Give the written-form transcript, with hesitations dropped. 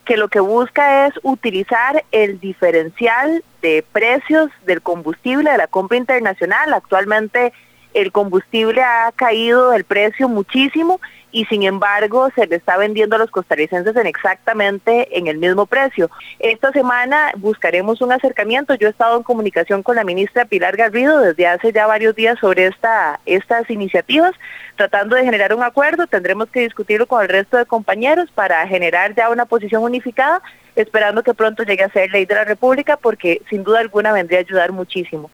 que lo que busca es utilizar el diferencial de precios del combustible de la compra internacional. Actualmente el combustible ha caído el precio muchísimo y sin embargo se le está vendiendo a los costarricenses exactamente en el mismo precio. Esta semana buscaremos un acercamiento. Yo he estado en comunicación con la ministra Pilar Garrido desde hace ya varios días sobre estas iniciativas, tratando de generar un acuerdo. Tendremos que discutirlo con el resto de compañeros para generar ya una posición unificada, esperando que pronto llegue a ser ley de la República, porque sin duda alguna vendría a ayudar muchísimo.